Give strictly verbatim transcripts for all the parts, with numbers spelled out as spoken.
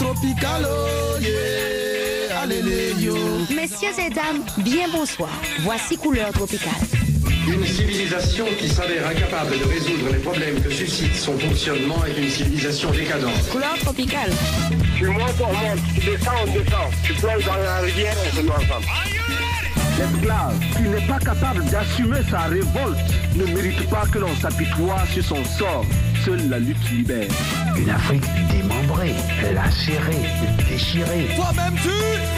tropical, oh yeah, allez yo. Messieurs et dames, bien bonsoir. Voici Couleur Tropicale. Une civilisation qui s'avère incapable de résoudre les problèmes que suscite son fonctionnement est une civilisation décadente. Couleur Tropicale. Tu montes, on monte. Tu descends, on descend. Tu plonges dans la rivière, on se met ensemble. L'esclave qui n'est pas capable d'assumer sa révolte ne mérite pas que l'on s'apitoie sur son sort. Seule la lutte libère. Une Afrique démembrée, lacérée, déchirée. Toi-même tu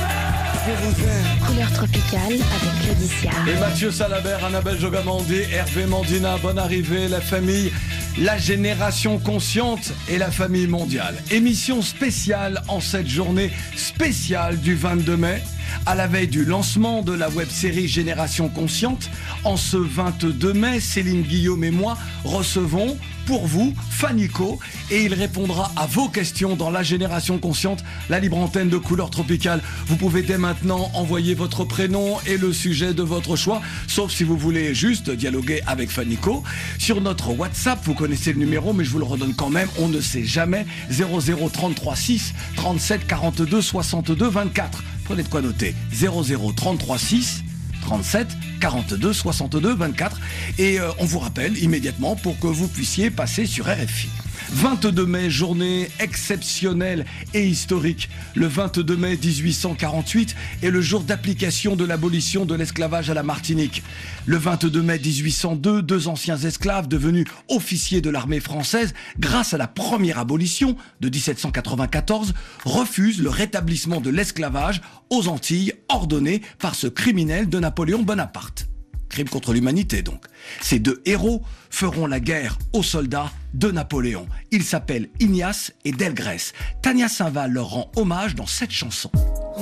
je vous aime. Couleur Tropicale avec Claudicia. Et Mathieu Salabert, Annabelle Jogamandé, Hervé Mandina, bonne arrivée, la famille, la génération consciente et la famille mondiale. Émission spéciale en cette journée spéciale du vingt-deux mai. À la veille du lancement de la web-série Génération Consciente, en ce vingt-deux mai, Céline Guillaume et moi recevons pour vous Fanico et il répondra à vos questions dans la Génération Consciente, la libre antenne de Couleur Tropicale. Vous pouvez dès maintenant envoyer votre prénom et le sujet de votre choix, sauf si vous voulez juste dialoguer avec Fanico. Sur notre WhatsApp, vous connaissez le numéro, mais je vous le redonne quand même, on ne sait jamais, zéro zéro trente-trois six trente-sept quarante-deux soixante-deux vingt-quatre. Prenez de quoi noter, zéro zéro trente-trois six trente-sept quarante-deux soixante-deux vingt-quatre et euh, on vous rappelle immédiatement pour que vous puissiez passer sur R F I. vingt-deux mai, journée exceptionnelle et historique. Le vingt-deux mai dix-huit cent quarante-huit est le jour d'application de l'abolition de l'esclavage à la Martinique. Le vingt-deux mai dix-huit cent deux, deux anciens esclaves devenus officiers de l'armée française grâce à la première abolition de dix-sept cent quatre-vingt-quatorze refusent le rétablissement de l'esclavage aux Antilles ordonné par ce criminel de Napoléon Bonaparte. Crime contre l'humanité donc. Ces deux héros feront la guerre aux soldats de Napoléon. Ils s'appellent Ignace et Delgrès. Tania Saint-Val leur rend hommage dans cette chanson.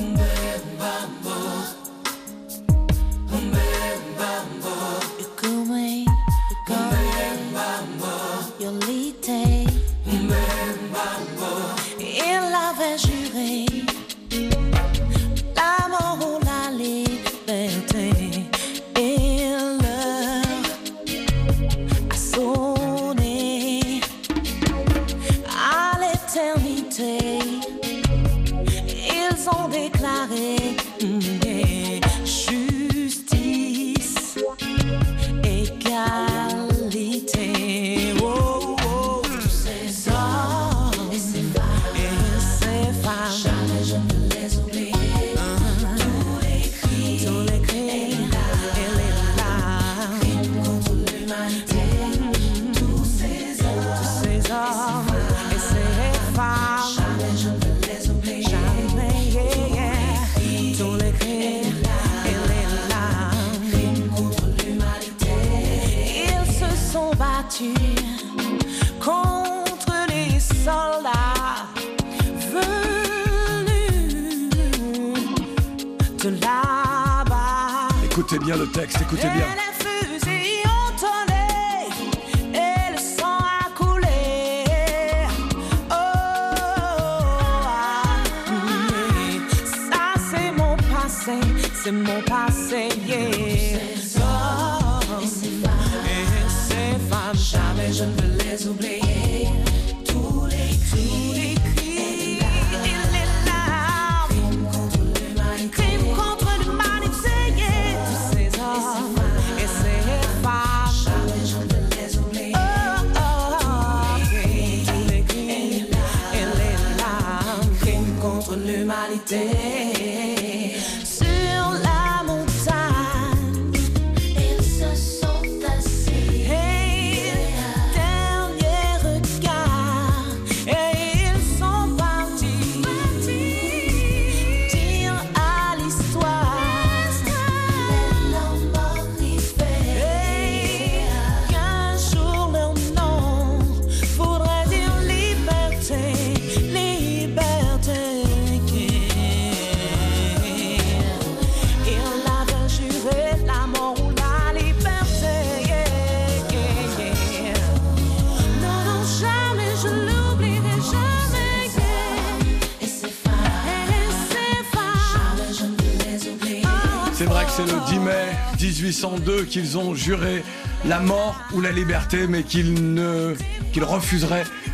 Il avait juré la mort ou la liberté. Ils ont déclaré mmh, justice, égalité. Oh, oh, tous ces hommes et ces femmes, et ces femmes. Jamais je ne les oublie. Uh-huh. Tous les cris, tous les cris, et les larmes, crimes contre l'humanité. Mmh. Tous ces hommes, tous ces hommes et ces femmes. Contre les soldats venus de là-bas. Écoutez bien le texte, écoutez bien. Et les fusils ont tonné et le sang a coulé. Oh, ah, ça c'est mon passé, c'est mon passé. Yeah. Jamais je ne veux les oublier. Tous les cris, tous les cris et les larmes. Crime contre l'humanité, crime contre l'humanité. Yeah. Tous ces hommes et ces femmes. Jamais je ne veux les oublier. Oh, oh, oh, okay. Tous les cris et les larmes. Crime contre l'humanité. Sur la montagne, ils se sont assis. C'est vrai que c'est le dix mai dix-huit cent deux qu'ils ont juré la mort ou la liberté, mais qu'ils ne, qu'ils refuseraient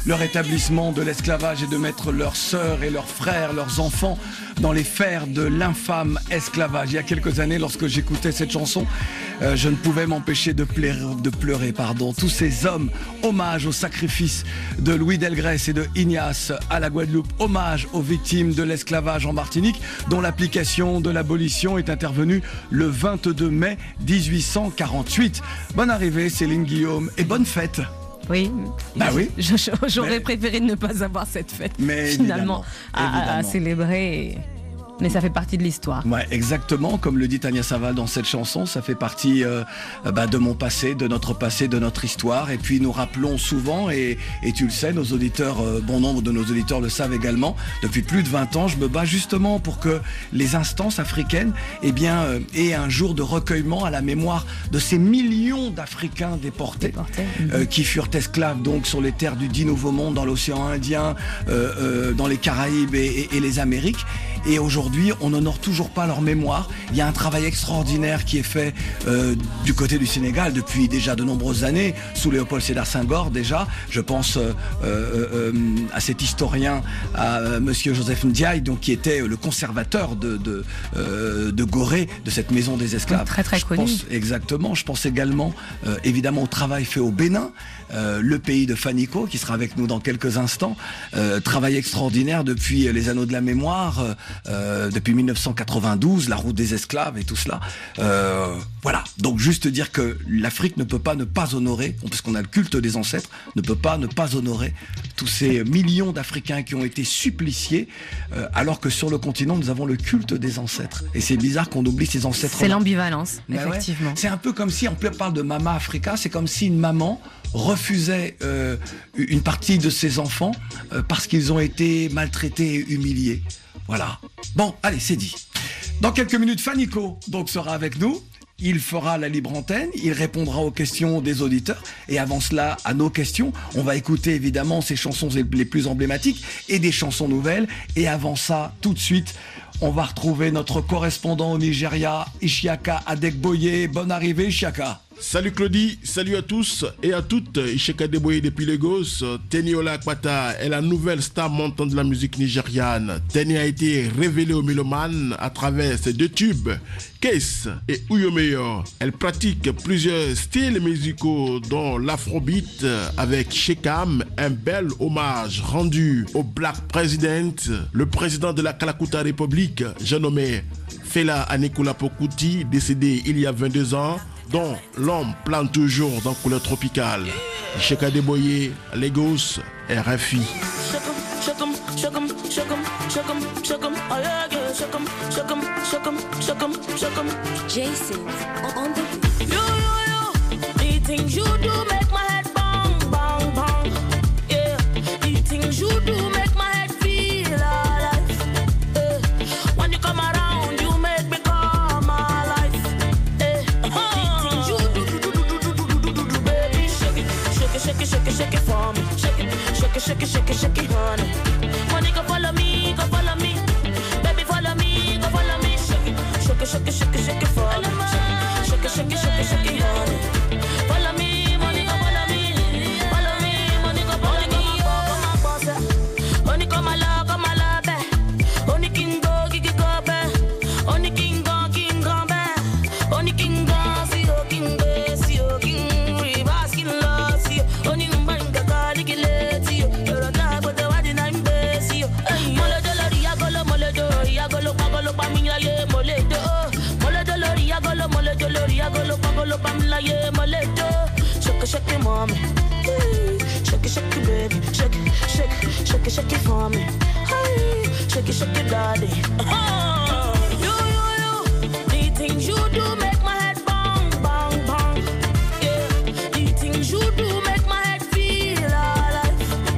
le rétablissement de l'esclavage et de mettre leurs sœurs et leurs frères, leurs enfants dans les fers de l'infâme esclavage. Il y a quelques années, lorsque j'écoutais cette chanson, euh, je ne pouvais m'empêcher de pleurer, de pleurer, pardon. Tous ces hommes, hommage au sacrifice de Louis Delgrès et de Ignace à la Guadeloupe, hommage aux victimes de l'esclavage en Martinique, dont l'application de l'abolition est intervenue le vingt-deux mai mille huit cent quarante-huit. Bonne arrivée Céline Guillaume et bonne fête. Oui. Bah oui. Je- je- J'aurais Mais- préféré ne pas avoir cette fête Mais finalement évidemment, à, à- à évidemment. célébrer. et- Mais ça fait partie de l'histoire. Ouais, exactement, comme le dit Tania Saval dans cette chanson, ça fait partie euh, bah, de mon passé, de notre passé, de notre histoire. Et puis nous rappelons souvent, et, et tu le sais, nos auditeurs, euh, bon nombre de nos auditeurs le savent également, depuis plus de vingt ans, je me bats justement pour que les instances africaines eh bien, euh, aient un jour de recueillement à la mémoire de ces millions d'Africains déportés, Déportés. euh, qui furent esclaves donc sur les terres du dit Nouveau Monde, dans l'océan Indien, euh, euh, dans les Caraïbes et, et- et les Amériques. Et aujourd'hui, on n'honore toujours pas leur mémoire. Il y a un travail extraordinaire qui est fait euh, du côté du Sénégal depuis déjà de nombreuses années, sous Léopold Sédar Senghor déjà. Je pense euh, euh, euh, à cet historien, à euh, Monsieur Joseph Ndiaye, donc qui était le conservateur de de, euh, de Gorée, de cette maison des esclaves. Très, très Je connu. pense- exactement. Je pense également, euh, évidemment, au travail fait au Bénin, euh, le pays de Faniko, qui sera avec nous dans quelques instants. Euh, travail extraordinaire depuis les Anneaux de la Mémoire, euh, euh, depuis mille neuf cent quatre-vingt-douze, la route des esclaves et tout cela. Euh, voilà. Donc juste dire que l'Afrique ne peut pas ne pas honorer, parce qu'on a le culte des ancêtres, ne peut pas ne pas honorer tous ces millions d'Africains qui ont été suppliciés, euh, alors que sur le continent, nous avons le culte des ancêtres. Et c'est bizarre qu'on oublie ces ancêtres. C'est l'ambivalence, Mais ouais, effectivement. c'est un peu comme si, on parle de Mama Africa, c'est comme si une maman refusait euh, une partie de ses enfants euh, parce qu'ils ont été maltraités et humiliés. Voilà. Bon, allez, c'est dit. Dans quelques minutes, Faniko donc sera avec nous. Il fera la libre antenne, il répondra aux questions des auditeurs. Et avant cela, à nos questions, on va écouter évidemment ses chansons les plus emblématiques et des chansons nouvelles. Et avant ça, tout de suite, on va retrouver notre correspondant au Nigeria, Ishiaka Adegboye. Bonne arrivée, Ishiaka. Salut Claudie, salut à tous et à toutes. Isheka Deboye depuis Lagos. Teniola Akpata est la nouvelle star montante de la musique nigériane. Teni a été révélée au mélomanes à travers ses deux tubes, Case et Uyomeyo. Elle pratique plusieurs styles musicaux dont l'afrobeat avec Shekam, un bel hommage rendu au Black President, le président de la Kalakuta République, j'ai nommé Fela Anikula Pokuti, décédé il y a vingt-deux ans, dont l'homme plane toujours dans couleur tropicale. Isheka Deboye, Lagos, R F I. Shook 'em, shook 'em, shook 'em, shook 'em, shook 'em, oh yeah, yeah. Shook 'em, shook 'em, shook 'em, shook 'em, shook 'em. Jason on the You, you, you. The things you do make my head bang, bang, bang. Yeah. The things you do make my head feel alive. Yeah. When you come around, you make me come alive. Yeah. The things you do, do, do, do, do, do, do, do, do, baby. Shake it, shake it, shake it, shake it, shake it for me. Shake it, shake it, shake it, shake it, shake it, honey. Money go follow me, go follow me. Baby follow me, go follow me. Shake it, shake it, shake it, shake it, shake it for me. Shake it, shake it, shake it, shake it, honey. Follow me, money go follow me. Follow me, money go follow me. Come on, boss. Only come along, come along, babe. Only king go, gigi go, babe. Only king go, king go, babe. Only king go, see you, king go, see you, king. Reverse king love, see you. Only man go, go, gigi let you. You're a guy, but the wedding I'm busy. Mole de loria, golo, mole de loria, golo, golo, pamila, ye, mole de. Mole de loria, golo, mole de loria, golo, golo, pamila, ye, mole de. Shake it, shake it, mommy. Shake it, shake it, baby. Shake it, shake it, shake it, shake it for me. Hey, shake it, shake it, daddy. Uh-huh. You, you, you. The things you do make my head bang, bang, bang. Yeah. The things you do make my head feel alive.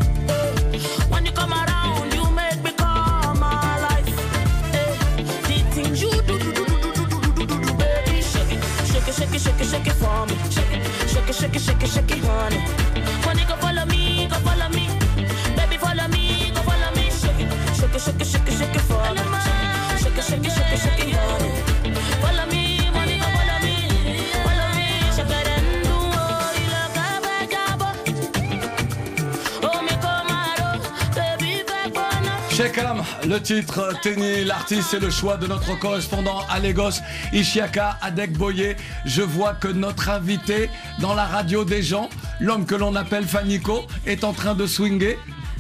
Yeah. When you come around, you make me come alive. Yeah. The things you do, do, do, do, do, do, do, do, do, do, baby. Shake it, shake it, shake it, shake it, shake it for me. Shake it, shake it, shake it, shake it, shake it, honey. When you go follow me, go follow me. Baby follow me, go follow me. Shake it, shake it, shake it, shake it, shake it for me. Shekam, le titre, Tenny, l'artiste, c'est le choix de notre correspondant à Lagos, Ishiaka Adegboye. Je vois que notre invité dans la radio des gens, l'homme que l'on appelle Fanico, est en train de swinguer.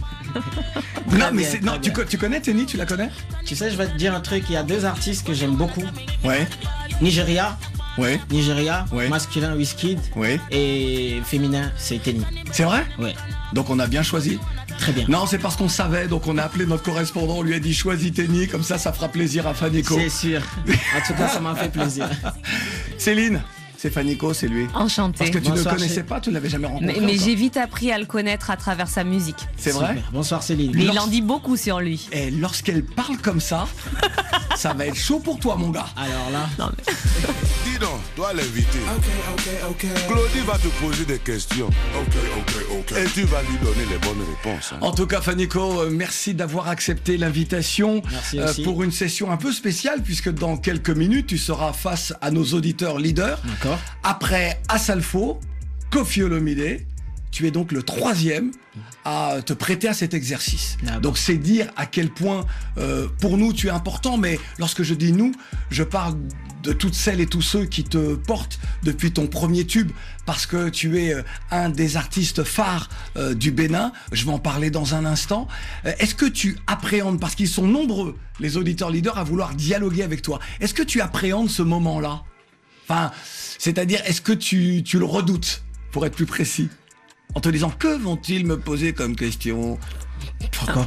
Non, mais c'est, non, tu, tu connais Tenny, tu la connais? Tu sais, je vais te dire un truc, il y a deux artistes que j'aime beaucoup. Ouais. Nigeria. Ouais. Nigeria, ouais. Masculin, Wizkid. Ouais. Et féminin, c'est Tenny. C'est vrai? Ouais. Donc on a bien choisi. Très bien. Non, c'est parce qu'on savait, donc on a appelé notre correspondant, on lui a dit choisis Tenny, comme ça, ça fera plaisir à Fanico. C'est sûr. En tout cas, ça m'a fait plaisir. Céline, c'est Fanico, c'est lui. Enchanté. Parce que tu Bonsoir, ne connaissais c'est... pas, tu ne l'avais jamais rencontré. Mais, mais j'ai vite appris à le connaître à travers sa musique. C'est Super. vrai? Bonsoir Céline. Mais Lors... il en dit beaucoup sur lui. Et lorsqu'elle parle comme ça, ça va être chaud pour toi, mon gars. Alors là. Non, mais... Dis donc, toi l'invité. Ok, ok, ok. Claudie va te poser des questions. Ok, ok, ok. Et tu vas lui donner les bonnes réponses. Hein. En tout cas, Fanico, euh, merci d'avoir accepté l'invitation merci euh, aussi. pour une session un peu spéciale, puisque dans quelques minutes, tu seras face à nos auditeurs leaders. D'accord. Après Asalfo, Koffi Olomide, tu es donc le troisième à te prêter à cet exercice. Ah bon. Donc c'est dire à quel point euh, pour nous tu es important, mais lorsque je dis nous, je parle de toutes celles et tous ceux qui te portent depuis ton premier tube, parce que tu es euh, un des artistes phares euh, du Bénin. Je vais en parler dans un instant. Euh, est-ce que tu appréhendes, parce qu'ils sont nombreux, les auditeurs leaders, à vouloir dialoguer avec toi, est-ce que tu appréhendes ce moment-là? Enfin, c'est-à-dire, est-ce que tu, tu le redoutes, pour être plus précis, en te disant, que vont-ils me poser comme question? Pourquoi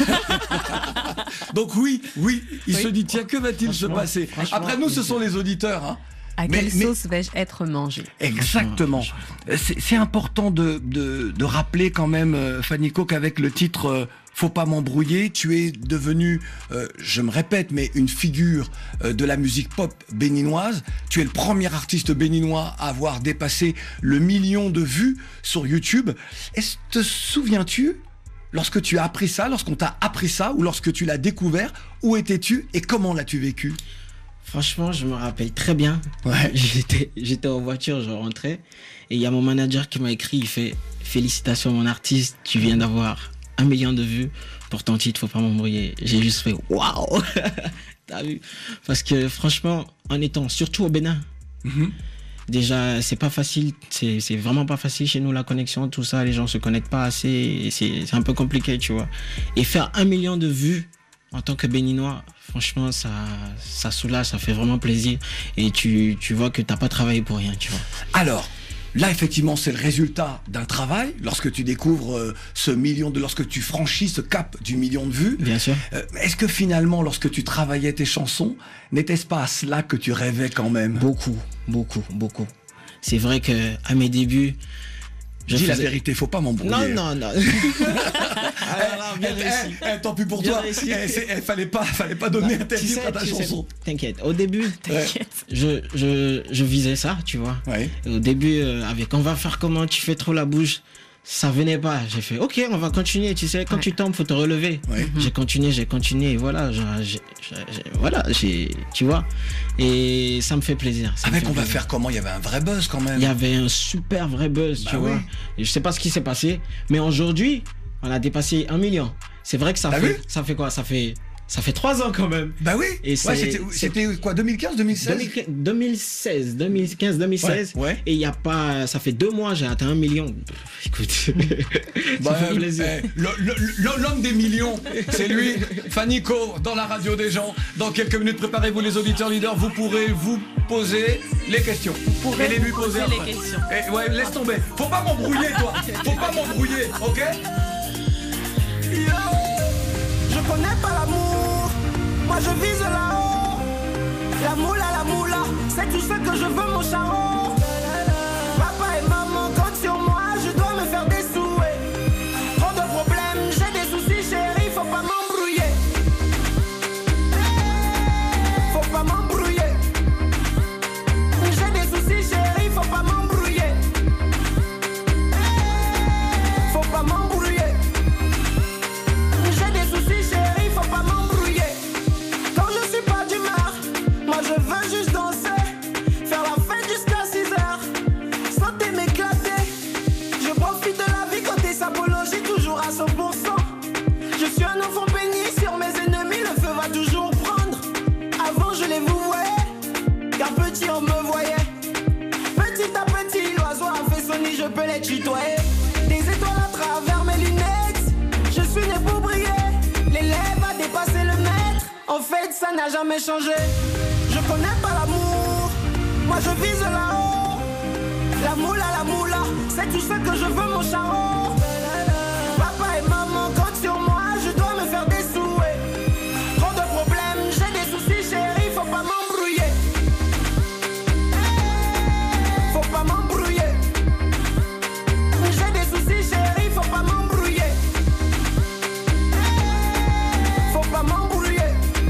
pas? Donc oui, oui, il Oui. se dit, tiens, que va-t-il se passer? Après nous, ce sont les auditeurs. Hein. À Mais- quelle mais- sauce vais-je être mangé? Exactement. C'est c'est important de, de, de rappeler quand même, euh, Fanico, qu'avec le titre euh, Faut pas m'embrouiller, tu es devenu, euh, je me répète, mais une figure euh, de la musique pop béninoise. Tu es le premier artiste béninois à avoir dépassé le million de vues sur YouTube. Est-ce te souviens-tu, lorsque tu as appris ça, lorsqu'on t'a appris ça, ou lorsque tu l'as découvert, où étais-tu et comment l'as-tu vécu? Franchement, je me rappelle très bien. Ouais. J'étais, j'étais en voiture, je rentrais. Et il y a mon manager qui m'a écrit, il fait « Félicitations mon artiste, tu viens d'avoir un million de vues pour ton titre, faut pas m'embrouiller. » J'ai juste fait « Waouh !» T'as vu? Parce que franchement, en étant surtout au Bénin, Mm-hmm. déjà, c'est pas facile, c'est, c'est vraiment pas facile chez nous, la connexion, tout ça, les gens se connectent pas assez, et c'est, c'est un peu compliqué, tu vois. Et faire un million de vues en tant que Béninois, franchement, ça, ça soulage, ça fait vraiment plaisir. Et tu, tu vois que t'as pas travaillé pour rien, tu vois. Alors, là, effectivement, c'est le résultat d'un travail. Lorsque tu découvres euh, ce million de... Lorsque tu franchis ce cap du million de vues. Bien sûr. Euh, est-ce que finalement, lorsque tu travaillais tes chansons, n'était-ce pas à cela que tu rêvais quand même? Beaucoup, beaucoup, beaucoup. C'est vrai que à mes débuts... Je Dis la faisais- vérité, faut pas m'embrouiller. Non, non, non. Alors là, bien Eh, réussi. eh, eh, tant pis pour Bien toi. réussi. Eh, c'est- eh, fallait pas, fallait pas donner un tel Tu titre sais, à ta tu sais, chanson. T'inquiète. Au début, T'inquiète. je, je, je visais ça, tu vois. Ouais. Et au début, euh, avec on va faire comment, tu fais trop la bouche, ça venait pas. J'ai fait ok, on va continuer. Tu sais, quand Ouais. tu tombes, faut te relever. Ouais. J'ai continué, j'ai continué. Et voilà, j'ai, j'ai- j'ai- voilà, j'ai, tu vois. Et ça me fait plaisir. ça me Avec fait On va plaisir. faire comment? Il y avait un vrai buzz quand même. Il y avait un super vrai buzz, Bah tu oui. vois. Et je sais pas ce qui s'est passé, mais aujourd'hui, on a dépassé un million. C'est vrai que ça T'as fait, vu ça fait quoi? Ça fait, ça fait trois ans quand même. Bah oui. Et Ouais, c'est- c'était, c'est- c'était quoi, deux mille quinze, deux mille seize? deux mille seize, deux mille quinze, deux mille seize. Ouais, ouais. Et il y a pas, ça fait deux mois, j'ai atteint un million. Écoute, ça Bah, fait plaisir. eh, le- le- le- l'homme des millions, c'est lui, Fanico, dans la radio des gens. Dans quelques minutes, préparez-vous les auditeurs leaders, vous pourrez vous poser les questions. Vous pourrez et les lui vous poser poser les après. questions. Eh, ouais, laisse tomber. Faut pas m'embrouiller, toi. Faut pas m'embrouiller, ok? Je connais pas l'amour, moi je vise là-haut. La moula, la moula, c'est tout ce que je veux, mon charron. Papa et maman comptent sur moi, je dois me faire des souhaits. Trop de problèmes, j'ai des soucis, chérie, faut pas m'embrouiller. Faut pas m'embrouiller. J'ai des soucis, chérie, faut pas m'embrouiller. Faut pas m'embrouiller. tutoyer. Des étoiles à travers mes lunettes. Je suis né pour briller. L'élève a dépassé le maître. En fait, ça n'a jamais changé. Je connais pas l'amour. Moi, je vise là-haut. La moula, la moula. C'est tout ce que je veux, mon charo. Papa et maman comptent sur moi. Je dois me faire des souhaits. Trop de problèmes, j'ai des soucis, chérie. Faut pas m'embrouiller. Faut pas m'embrouiller. J'ai des soucis, chérie. Faut pas m'embrouiller. Faut pas m'embrouiller.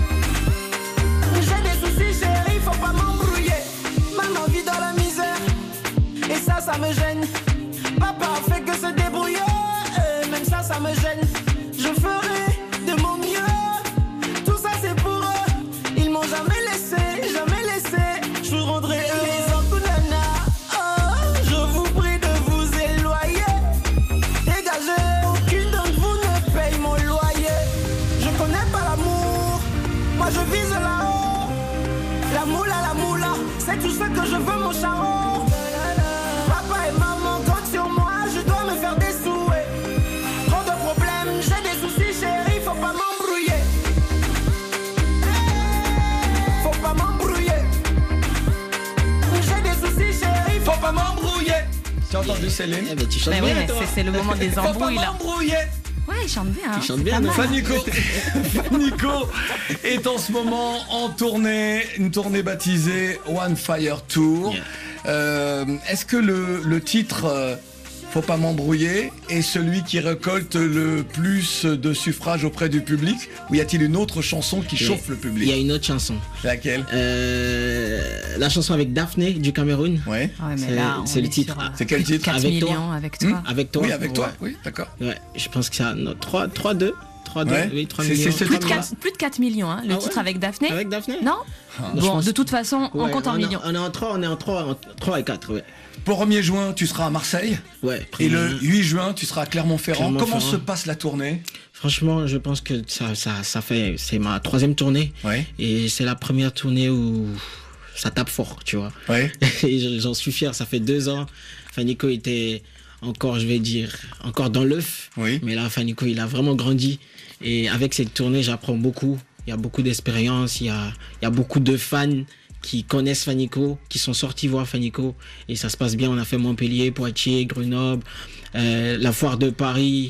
J'ai des soucis, chérie. Faut pas m'embrouiller. Maman vit dans la misère. Et ça, ça me gêne. Papa fait que se débrouiller. Et même ça, ça me gêne. Je ferai de mon mieux. Tout ça, c'est pour eux. Ils m'ont jamais laissé, jamais laissé. Je vous rendrai eux. Les Antounana, oh, je vous prie de vous éloigner. Dégagez, aucune d'entre vous ne paye mon loyer. Je connais pas l'amour. Moi, je vise là-haut. La moula, la moula. C'est tout ce que je veux, mon charo. Papa et maman comptent sur moi, je dois me faire des souhaits. Trop de problèmes, j'ai des soucis, chérie, faut pas m'embrouiller. Faut pas m'embrouiller. J'ai des soucis, chérie, faut pas m'embrouiller. Tu as entendu Céline? Eh ben, tu chantes Mais bien, oui, mais toi. c'est- c'est le moment des Faut pas embrouilles là. m'embrouiller. Ouais, il chante bien. hein. Tu chantes C'est bien, pas non? mal. Fanico, Fanico est en ce moment en tournée, une tournée baptisée One Fire Tour. Yeah. Euh, Est-ce que le, le titre euh, Faut pas m'embrouiller est celui qui récolte le plus de suffrages auprès du public, ou y a-t-il une autre chanson qui Yeah. chauffe le Il y public? a une autre chanson. Laquelle? Euh, la chanson avec Daphné du Cameroun. Ouais. Ouais, mais C'est- là, on c'est le est titre. sur, euh, C'est quel titre? quatre Avec toi. millions avec toi. Avec toi. Oui, avec toi. Ouais. Oui, d'accord. Ouais, je pense que c'est un autre. trois, trois, deux. trois, deux. Ouais. Oui, trois C'est- millions. c'est ce Plus de, trois quatre, plus de quatre millions, hein, le Ah titre ouais avec Daphné. Avec Daphné. Non je Bon, pense- de toute façon, on Ouais, compte en est- millions. On est en trois, on est en trois, en trois et quatre, ouais. premier juin, tu seras à Marseille. Ouais. Et le premier- huit juin, tu seras à Clermont-Ferrand. Clermont-Ferrand. Comment se passe la tournée? Franchement, je pense que ça, ça, ça fait, c'est ma troisième tournée. Ouais. Et c'est la première tournée où ça tape fort, tu vois. Ouais. Et j'en suis fier. Ça fait deux ans. Fanico était encore, je vais dire, encore dans l'œuf. Oui. Mais là, Fanico, il a vraiment grandi. Et avec cette tournée, j'apprends beaucoup. Il y a beaucoup d'expérience. Il y a, il y a beaucoup de fans qui connaissent Fanico, qui sont sortis voir Fanico. Et ça se passe bien. On a fait Montpellier, Poitiers, Grenoble, euh, la foire de Paris.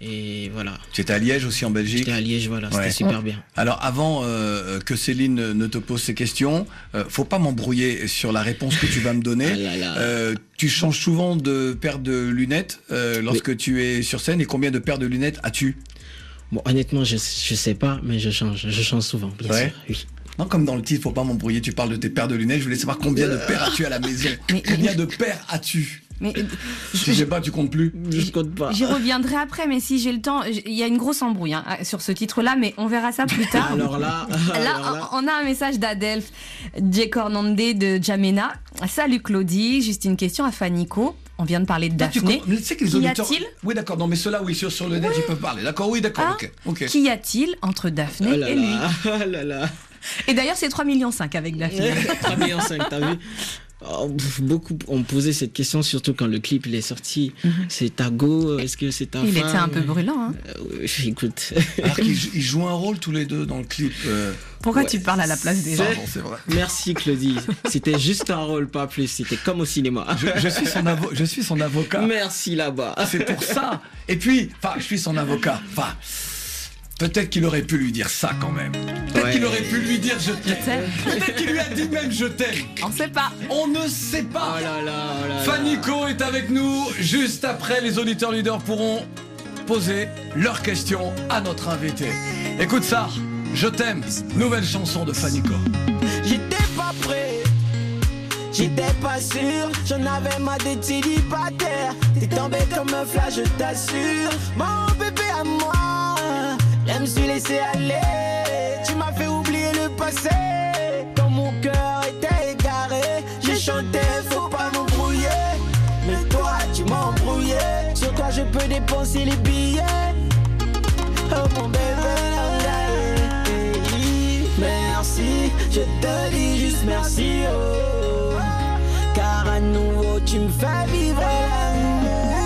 Et voilà. Tu étais à Liège aussi en Belgique. J'étais à Liège, voilà. C'était Ouais. super bien. Alors avant euh, que Céline ne te pose ces questions, euh, faut pas m'embrouiller sur la réponse que tu vas me donner. Ah là là. Euh, tu changes souvent de paire de lunettes euh, lorsque tu es sur scène, et combien de paires de lunettes as-tu? Bon, honnêtement, je, je sais pas, mais je change. Je change souvent, bien Ouais. sûr. Oui. Non, comme dans le titre, faut pas m'embrouiller, tu parles de tes paires de lunettes, je voulais savoir combien de paires as-tu à la maison? Mais- Combien de paires as-tu? Mais, euh, Je sais pas, tu comptes plus? Je compte pas. J'y reviendrai après, mais si j'ai le temps, j- il y a une grosse embrouille hein, sur ce titre-là, mais on verra ça plus tard. Alors là, Là, alors là. on a un message d'Adelph Djekornandé de Jamena. Salut Claudie, juste une question à Fanico. On vient de parler de Là, tu Daphné. com- mais tu sais que les Qu'y auditeurs... a-t-il Oui, d'accord, non, mais ceux-là, oui, sur, sur le net, ils peuvent parler. D'accord, oui, d'accord, Hein ok. ok. Qu'y a-t-il entre Daphné Oh là et lui là, oh là là. Et d'ailleurs, c'est trois virgule cinq millions avec Daphné. trois virgule cinq, t'as vu? Oh, pff, beaucoup ont posé cette question, surtout quand le clip il est sorti. C'est ta go, est-ce que c'est ta Il femme? était un peu brûlant. Hein. Euh, oui, écoute. Alors qu'ils jou- ils jouent un rôle tous les deux dans le clip. euh, Pourquoi Ouais. tu parles à la place des C'est- gens Pardon, c'est vrai. Merci Claudie. C'était juste un rôle, pas plus. C'était comme au cinéma. Je, je suis son avo- je suis son avocat. Merci là-bas. C'est pour ça. Et puis, enfin, je suis son avocat. Enfin, peut-être qu'il aurait pu lui dire ça quand même. Peut-être Ouais. qu'il aurait pu lui dire je t'aime. t'aime. Peut-être qu'il lui a dit même je t'aime. On sait pas. On ne sait pas. Oh là là, oh là là. Fanico est avec nous. Juste après, les auditeurs leaders pourront poser leurs questions à notre invité. Écoute ça. Je t'aime. Nouvelle chanson de Fanico. J'étais pas prêt, j'étais pas sûr, j'en avais ma des célibataire. T'es tombé comme un flash, je t'assure. Mon bébé à moi, je me suis laissé aller. Tu m'as fait oublier le passé, quand mon cœur était égaré. J'ai chanté, faut pas m'embrouiller. Mais toi, tu m'as embrouillé. Sur toi, je peux dépenser les billets. Oh mon bébé, merci, je te dis juste merci, oh. Car à nouveau tu me fais vivre l'amour.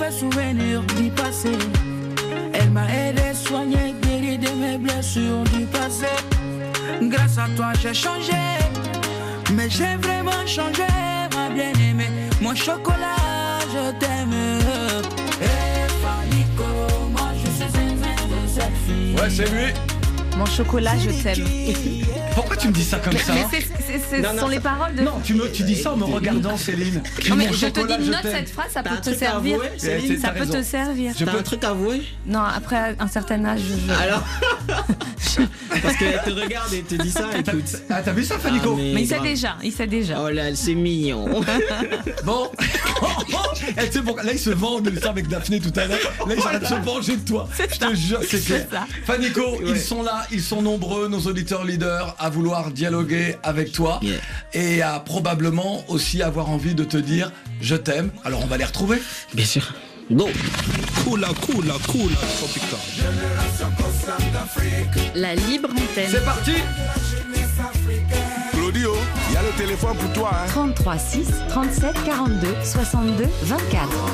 me souvenir du passé. Elle m'a aidé à soigner, guéri de mes blessures du passé. Grâce à toi j'ai changé, mais j'ai vraiment changé, ma bien-aimée. Mon chocolat, je t'aime. Et Fanico, moi je suis aimé de cette fille. Ouais, c'est lui. Mon chocolat, je t'aime. Pourquoi tu me dis ça comme ça? Mais c'est- c'est- c'est- Non, ce non, sont les paroles de. Non, tu, me, tu dis ça en me regardant, Céline. Non, mais Mon je te chocolat, dis, je note t'aime. cette phrase, ça T'as peut un te truc à servir. avouer, Céline? Ça T'as peut raison. te servir. T'as un truc à avouer? Non, après un certain âge, je. Alors Parce qu'elle te regarde et te dit ça, écoute. Ah, t'as vu ça, Fanico? Ah, Mais il sait grave. déjà, il sait déjà. Oh là, c'est mignon. Bon, Eh, tu sais pourquoi- là il se vend, on est ça avec Daphné tout à l'heure. Là il s'arrête de se venger de toi. Je te jure, c'est clair. ça. Fanico, Ouais. ils sont là, ils sont nombreux, nos auditeurs leaders, à vouloir dialoguer avec toi Yeah. et à probablement aussi avoir envie de te dire je t'aime. Alors on va les retrouver. Bien sûr. Go. Cool, cool, cool, tropical. La libre antenne. C'est parti. Claudio, il y a le téléphone pour toi. Hein. trente-trois six trente-sept quarante-deux soixante-deux vingt-quatre.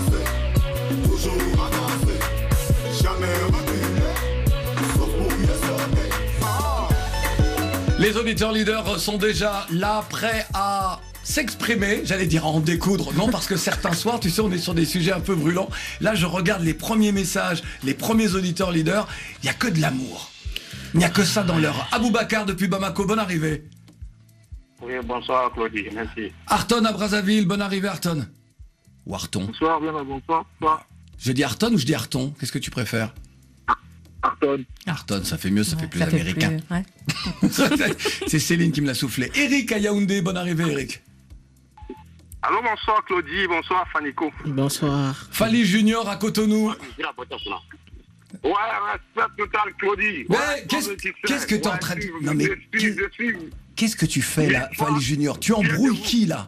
Les auditeurs leaders sont déjà là, prêts à s'exprimer, j'allais dire à en découdre, non, parce que certains soirs, tu sais, on est sur des sujets un peu brûlants. Là, je regarde les premiers messages, les premiers auditeurs leaders, il n'y a que de l'amour. Il n'y a que ça dans l'heure. Aboubacar depuis Bamako, bonne arrivée. Oui, bonsoir Claudie, merci. Arton à Brazzaville, bonne arrivée Arton. Ou Arton. Bonsoir, bien, bonsoir. Bonsoir. Je dis Arton ou je dis Arton? Qu'est-ce que tu préfères? Arton. Arton, ça fait mieux, ça fait plus Ça fait américain. plus, ouais. C'est Céline qui me l'a soufflé. Eric à Yaoundé, bonne arrivée Eric. Allô, bonsoir Claudie, bonsoir Fanico. Bonsoir. Fali Junior à Cotonou. Ouais, respect total Claudie. Ouais, Ouais, qu'est-ce comme tu sais. qu'est-ce que t'es en Ouais, train de... je suis- Non mais... je suis, je suis. Qu'est-ce que tu fais là, Fali Junior? Tu embrouilles qui là?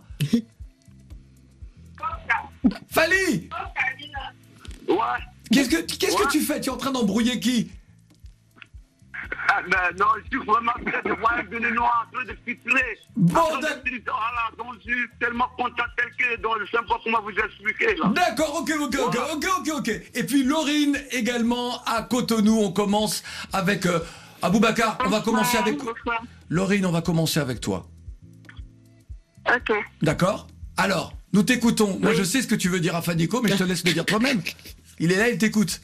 Fali! Ouais. Qu'est-ce que, qu'est-ce que tu fais? Tu es en train d'embrouiller qui? Ah, ben, non, je suis vraiment très de voir un Béninois en train de filtrer. Bon, En train de filtrer, voilà, donc je suis tellement content tel que, donc je sais pas comment vous expliquer là. D'accord, ok, ok, ok, Voilà. ok, ok, ok. Et puis Laurine également à Cotonou. On commence avec euh, Aboubacar. On va commencer avec... Bonsoir. Laurine, on va commencer avec toi. Ok. D'accord? Alors, nous t'écoutons. Moi, je sais ce que tu veux dire à Fanico, mais je te laisse le dire toi-même. Il est là, il t'écoute.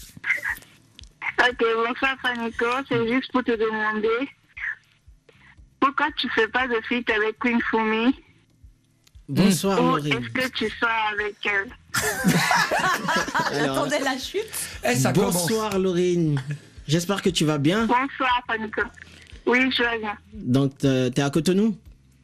Ok, bonsoir Fanico, c'est juste pour te demander pourquoi tu fais pas de feat avec Queen Fumi? Bonsoir Ou Laurine. est-ce que tu sors avec elle? Alors, Attendez la chute. Eh, ça commence. bonsoir Laurine. J'espère que tu vas bien. Bonsoir Fanico. Oui, je vais bien. Donc euh, t'es à Cotonou?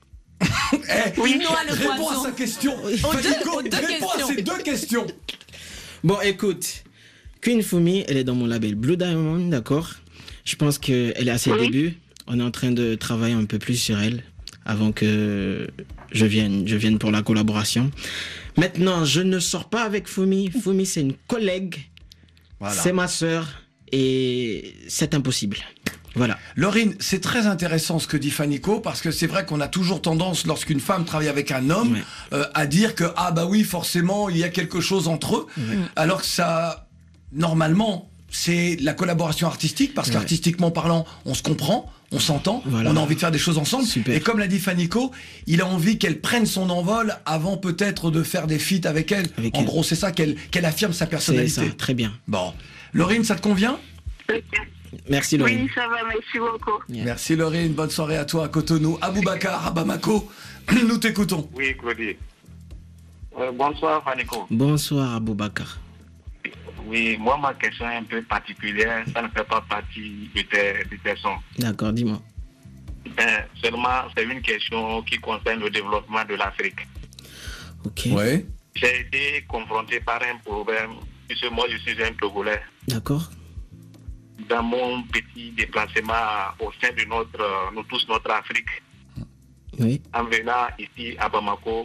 Eh, Oui, Noah le réponds poisson. à sa question. Aux deux- Fanico, aux deux réponds à questions. ces deux questions. Bon, écoute, Queen Fumi, elle est dans mon label Blue Diamond, d'accord? Je pense qu'elle est à ses Oui. débuts. On est en train de travailler un peu plus sur elle avant que je vienne, je vienne pour la collaboration. Maintenant, je ne sors pas avec Fumi. Fumi, c'est une collègue. Voilà. C'est ma sœur et c'est impossible. Voilà. Laurine, c'est très intéressant ce que dit Fanico, parce que c'est vrai qu'on a toujours tendance, lorsqu'une femme travaille avec un homme, Ouais. euh, à dire que, ah bah oui, forcément, il y a quelque chose entre eux, alors que ça, normalement, c'est la collaboration artistique, parce Ouais. qu'artistiquement parlant, on se comprend, on s'entend, Voilà. on a envie de faire des choses ensemble, Super. et comme l'a dit Fanico, il a envie qu'elle prenne son envol avant peut-être de faire des feats avec elle. Avec en elle. gros, c'est ça, qu'elle qu'elle affirme sa C'est personnalité. ça, très bien. Bon. Laurine, ça te convient? Ok. Merci Laurine. Oui, ça va, merci beaucoup. Yeah. Merci Laurine, bonne soirée à toi à Cotonou. Aboubacar à Bamako, nous t'écoutons. Oui, Claudie. Euh, bonsoir Fanico. Bonsoir Aboubacar. Oui, moi ma question est un peu particulière, ça ne fait pas partie de tes, de tes sons. D'accord, dis-moi. Ben, seulement, c'est une question qui concerne le développement de l'Afrique. Ok. Ouais. J'ai été confronté par un problème, puisque moi je suis un Togolais. D'accord. Dans mon petit déplacement au sein de notre, euh, nous tous, notre Afrique, Oui. en venant ici à Bamako,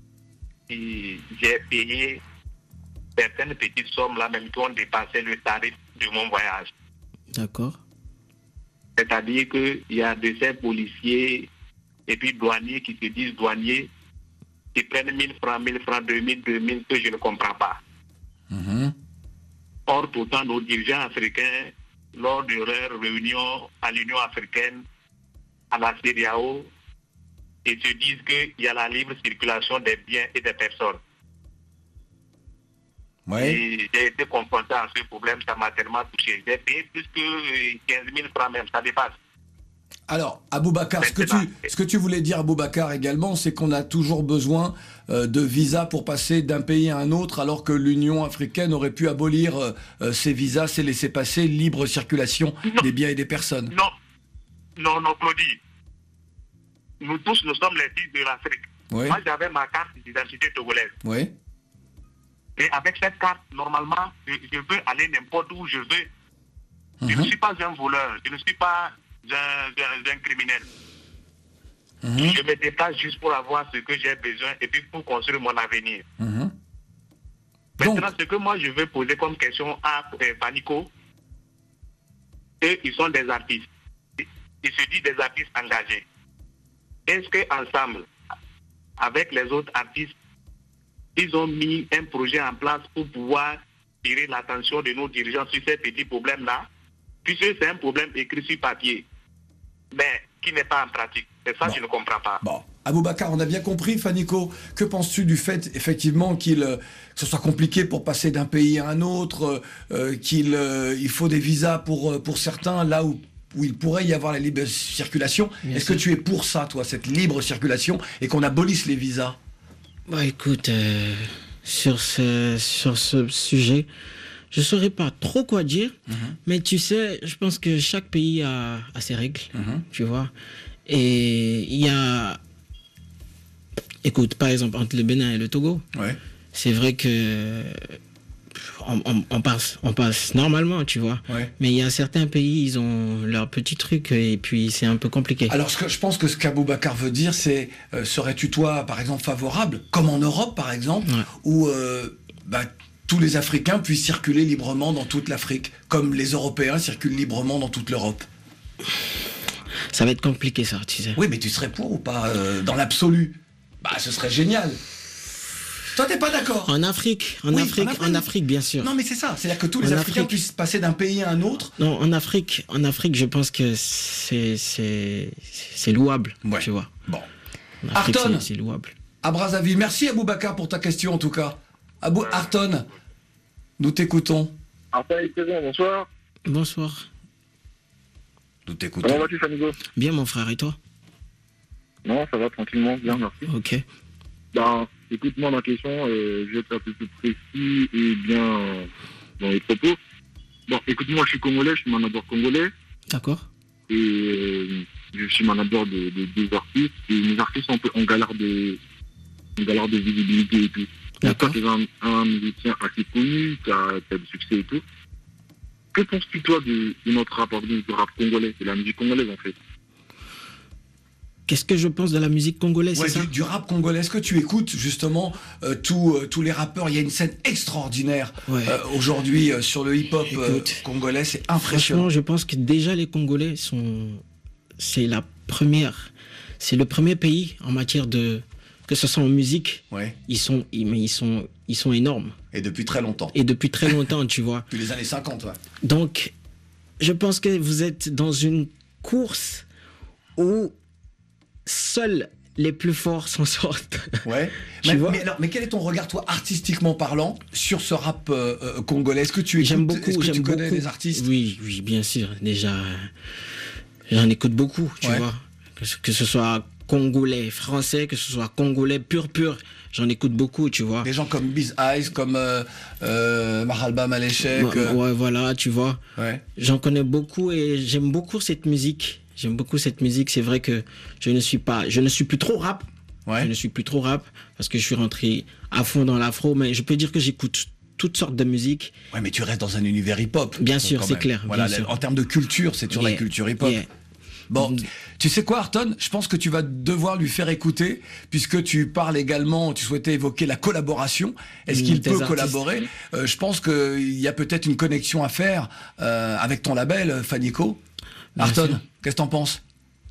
et j'ai payé certaines petites sommes là même qui ont dépassé le tarif de mon voyage. D'accord. C'est-à-dire qu'il y a de ces policiers et puis douaniers qui se disent douaniers, qui prennent mille francs, mille francs, deux mille, deux mille, que je ne comprends pas. exhortent autant nos dirigeants africains lors de leur réunion à l'Union africaine, à la C E D E A O, et se disent qu'il y a la libre circulation des biens et des personnes. Ouais. Et j'ai été confronté à ce problème, ça m'a tellement touché. J'ai payé plus que quinze mille francs même, ça dépasse. Alors, Aboubacar, ce que, tu, ce que tu voulais dire, Aboubacar, également, c'est qu'on a toujours besoin euh, de visas pour passer d'un pays à un autre, alors que l'Union africaine aurait pu abolir euh, ces visas, ces laissez-passer, libre circulation non. des biens et des personnes. Non, non, non, Claudie. Nous tous, nous sommes les fils de l'Afrique. Oui. Moi, j'avais ma carte d'identité togolaise. Oui. Et avec cette carte, normalement, je, je peux aller n'importe où je veux. Mm-hmm. Je ne suis pas un voleur, je ne suis pas un, un, un criminel. Mm-hmm. Je me déplace juste pour avoir ce que j'ai besoin et puis pour construire mon avenir. Mm-hmm. Maintenant, Donc... ce que moi je veux poser comme question à euh, Panico, eux, ils sont des artistes. Ils se disent des artistes engagés. Est-ce qu'ensemble, avec les autres artistes, ils ont mis un projet en place pour pouvoir tirer l'attention de nos dirigeants sur ces petits problèmes-là, puisque c'est un problème écrit sur papier, mais qui n'est pas en pratique. C'est ça bon. que je ne comprends pas. Bon, Aboubacar, on a bien compris, Fanico. Que penses-tu du fait, effectivement, qu'il euh, que ce soit compliqué pour passer d'un pays à un autre, euh, qu'il euh, il faut des visas pour, pour certains, là où où il pourrait y avoir la libre circulation. Bien Est-ce sûr. que tu es pour ça, toi, cette libre circulation, et qu'on abolisse les visas? Bah écoute, euh, sur, ce, sur ce sujet, je ne saurais pas trop quoi dire, mm-hmm. mais tu sais, je pense que chaque pays a, a ses règles, mm-hmm. tu vois. Et il y a... Écoute, par exemple, entre le Bénin et le Togo, ouais. c'est vrai que... On, on, on, passe, on passe normalement, tu vois. Ouais. Mais il y a certains pays, ils ont leurs petits trucs et puis c'est un peu compliqué. Alors, ce que, je pense que ce qu'Aboubacar veut dire, c'est euh, serais-tu, toi, par exemple, favorable, comme en Europe, par exemple, ouais. où euh, bah, tous les Africains puissent circuler librement dans toute l'Afrique, comme les Européens circulent librement dans toute l'Europe? Ça va être compliqué, ça, tu sais. Oui, mais tu serais pour ou pas euh, dans l'absolu? Bah, ce serait génial. Toi, t'es pas d'accord? En Afrique, en, oui, Afrique, en Afrique, en Afrique, bien sûr. Non, mais c'est ça. C'est-à-dire que tous les en Africains Afrique, puissent passer d'un pays à un autre. Non, en Afrique, en Afrique, je pense que c'est c'est c'est louable, ouais. tu vois. Bon. Afrique, Arton, c'est louable. À Brazzaville, merci Aboubacar pour ta question en tout cas. Abou Arton, nous t'écoutons. Arton, bonsoir. Bonsoir. Nous t'écoutons. Comment vas-tu, Fanigo? Bien, mon frère, et toi? Non, ça va tranquillement, bien, merci. Ok. Ben, écoute-moi ma question, euh, je vais être un peu plus précis et bien euh, dans les propos. Bon, écoute-moi, je suis congolais, je suis manager congolais. D'accord. Et euh, je suis manager de, de deux artistes. Et mes artistes sont un peu en galère de, en galère de visibilité et tout. D'accord. Tu es un, un musicien assez connu, tu as, tu as du succès et tout. Que penses-tu, toi, de, de notre rap, du rap congolais, de la musique congolaise, en fait? Qu'est-ce que je pense de la musique congolaise, ouais, c'est ça? du, du rap congolais. Est-ce que tu écoutes justement euh, tous, euh, tous les rappeurs? Il y a une scène extraordinaire ouais. euh, aujourd'hui euh, sur le hip-hop euh, congolais. C'est impressionnant. Franchement, je pense que déjà les Congolais sont... C'est la première... C'est le premier pays en matière de... Que ce soit en musique, ouais. ils, sont, ils, mais ils, sont, ils sont énormes. Et depuis très longtemps. Et depuis très longtemps, tu vois. Depuis les années cinquante, ouais. Donc, je pense que vous êtes dans une course où seuls les plus forts s'en sortent. Ouais. mais, mais, alors, mais quel est ton regard, toi, artistiquement parlant, sur ce rap euh, congolais? Est-ce que tu écoutes, j'aime beaucoup, est-ce que j'aime tu connais beaucoup. des artistes? Oui, oui, bien sûr. Déjà, j'en écoute beaucoup, tu ouais. vois. Que, que ce soit congolais, français, que ce soit congolais pur, pur. J'en écoute beaucoup, tu vois. Des gens comme Biz Eyes, comme euh, euh, Mahalba Malechek. Ouais, euh... ouais, voilà, tu vois. Ouais. J'en connais beaucoup et j'aime beaucoup cette musique. J'aime beaucoup cette musique. C'est vrai que je ne suis pas, je ne suis plus trop rap. Ouais. Je ne suis plus trop rap parce que je suis rentré à fond dans l'afro, mais je peux dire que j'écoute toutes sortes de musique. Ouais, mais tu restes dans un univers hip-hop. Bien sûr, c'est clair. Voilà, bien les, sûr. En termes de culture, c'est toujours yeah. la culture hip-hop. Yeah. Bon, tu sais quoi, Arton? Je pense que tu vas devoir lui faire écouter, puisque tu parles également, tu souhaitais évoquer la collaboration. Est-ce qu'il peut collaborer? euh, Je pense qu'il y a peut-être une connexion à faire euh, avec ton label, Fanico. Arton, qu'est-ce que t'en penses?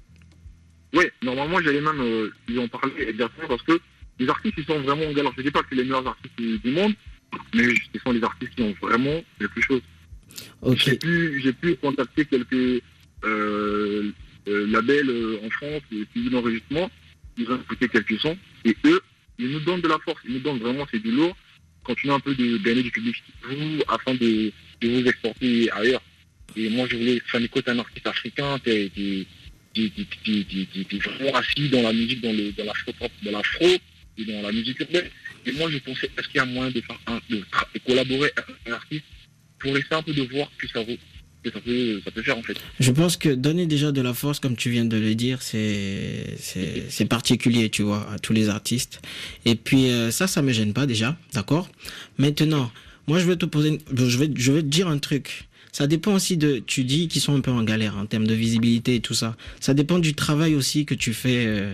Oui, normalement, j'allais même euh, lui en parler exactement parce que les artistes, ils sont vraiment en galère. Je ne dis pas que c'est les meilleurs artistes du monde, mais ce sont les artistes qui ont vraiment les plus chauds. Okay. J'ai pu, j'ai pu contacter quelques euh, euh, labels euh, en France, et studios d'enregistrement, ils ont écouté quelques sons, et eux, ils nous donnent de la force, ils nous donnent vraiment, c'est du lourd, continuez un peu de gagner du public vous, afin de, de vous exporter ailleurs. Et moi, je voulais, Fanico, t'es un artiste africain, t'es, t'es, t'es, t'es, t'es, t'es, t'es vraiment assis dans la musique, dans, le, dans, l'afro, dans l'afro et dans la musique urbaine. Et moi, je pensais, est-ce qu'il y a moyen de, faire un, de, de collaborer avec un artiste pour essayer un peu de voir que ça, vaut, que ça, peut, ça peut faire, en fait. Je pense que donner déjà de la force, comme tu viens de le dire, c'est, c'est, c'est particulier, tu vois, à tous les artistes. Et puis, euh, ça, ça me gêne pas déjà, d'accord? Maintenant, moi, je vais te poser, une, je vais, je vais te dire un truc. Ça dépend aussi de, tu dis qu'ils sont un peu en galère en termes de visibilité et tout ça. Ça dépend du travail aussi que tu fais euh,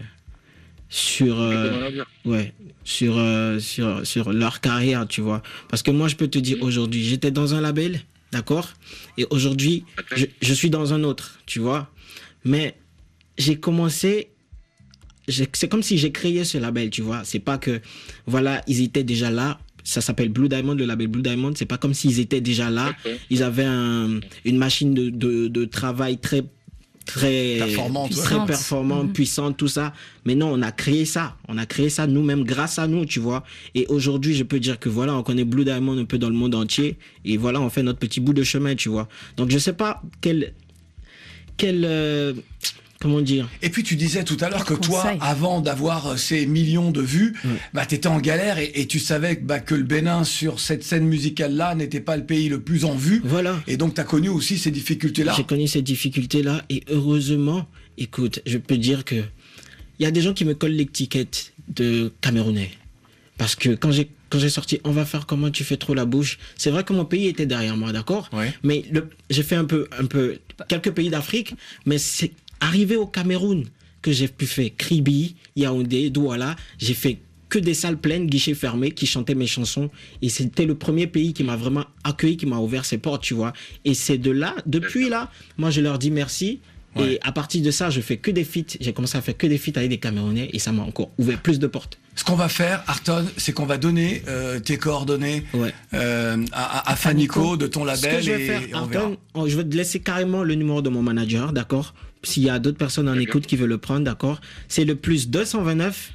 sur, euh, ouais, sur, euh, sur, sur leur carrière, tu vois. Parce que moi, je peux te dire aujourd'hui, j'étais dans un label, d'accord? Et aujourd'hui, je, je suis dans un autre, tu vois. Mais j'ai commencé, j'ai, c'est comme si j'ai créé ce label, tu vois. C'est pas que, voilà, ils étaient déjà là. Ça s'appelle Blue Diamond, le label Blue Diamond. C'est pas comme s'ils étaient déjà là. Ils avaient un, une machine de, de, de travail très, très performante, très ouais. performante, Mmh. puissante, tout ça. Mais non, on a créé ça. On a créé ça nous-mêmes grâce à nous, tu vois. Et aujourd'hui, je peux dire que voilà, on connaît Blue Diamond un peu dans le monde entier. Et voilà, on fait notre petit bout de chemin, tu vois. Donc, je sais pas quel, quel, euh, comment dire. Et puis tu disais tout à l'heure que toi, Conseil. avant d'avoir ces millions de vues, Mm. bah, tu étais en galère et, et tu savais que, bah, que le Bénin, sur cette scène musicale-là, n'était pas le pays le plus en vue. Voilà. Et donc tu as connu aussi ces difficultés-là. J'ai connu ces difficultés-là et heureusement, écoute, je peux dire que il y a des gens qui me collent l'étiquette de Camerounais. Parce que quand j'ai quand j'ai sorti On va faire comment tu fais trop la bouche, c'est vrai que mon pays était derrière moi, d'accord? Mais le, j'ai fait un peu un peu quelques pays d'Afrique, mais c'est arrivé au Cameroun que j'ai pu faire Kribi, Yaoundé, Douala, j'ai fait que des salles pleines, guichets fermés, qui chantaient mes chansons. Et c'était le premier pays qui m'a vraiment accueilli, qui m'a ouvert ses portes, tu vois. Et c'est de là, depuis là, moi je leur dis merci. Ouais. Et à partir de ça, je fais que des feats. J'ai commencé à faire que des feats avec des Camerounais et ça m'a encore ouvert plus de portes. Ce qu'on va faire, Arton, c'est qu'on va donner euh, tes coordonnées euh, à, à, à Fanico de ton label. Ce que je vais et, faire, et on verra. Arton, oh, je vais te laisser carrément le numéro de mon manager, d'accord? S'il y a d'autres personnes en écoute qui veulent le prendre, d'accord? C'est le plus deux cent vingt-neuf